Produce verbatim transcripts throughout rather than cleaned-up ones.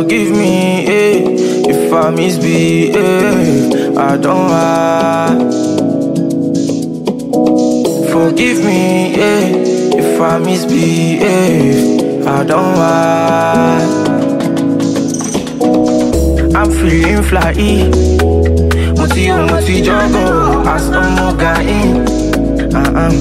Forgive me, eh, if I misbehave. I don't lie. Forgive me, eh, if I misbehave. I don't lie. I'm feeling fly. Moti o moti jogo, as no guy. Uh-uh.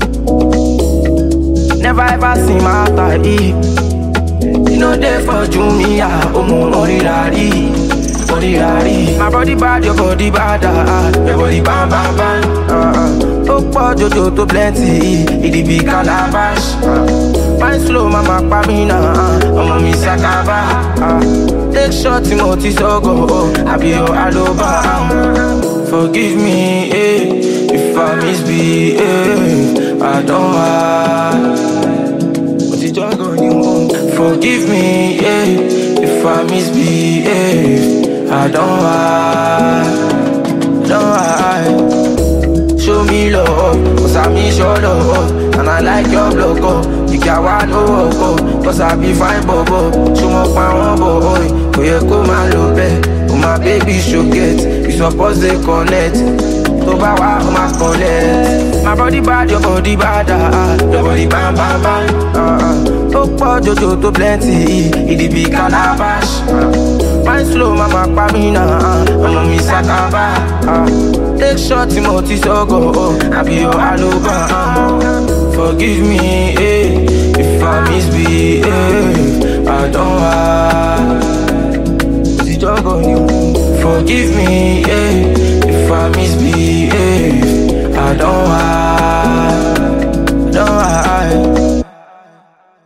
Never ever seen my tie. You know they for Jumia, omo orirari, orirari. My body bad, your body bad, ah, your body bam bam bam. Uh-uh. Okpo jojo to plenty, it be calabash. Uh. Wine slow, mama pamina, omo mi sakaba. Uh. Take shot, Timothy Sogo, oh, I be your aloba. Forgive me, eh, if I misbehave. I don't lie. Forgive me, yeah, if I misbehave. I don't lie, don't lie. Show me love, cause I miss your love. And I like your logo. You can't want no go, cause I be fine, bobo. Show me my one boy. Go you go my love, oh my baby should get. You suppose they connect. My collect. My body bad, your body bad, uh, your body bam bam bam. Uh, Okpo jojo to plenty, it be calabash. Uh, Wine slow, mama pamina, mama mi sakaba. Uh, Take shot, Timothy Sogo, oh, I be your aloba. Uh, Forgive me, eh, if I misbehave. I don't lie. Forgive me, eh.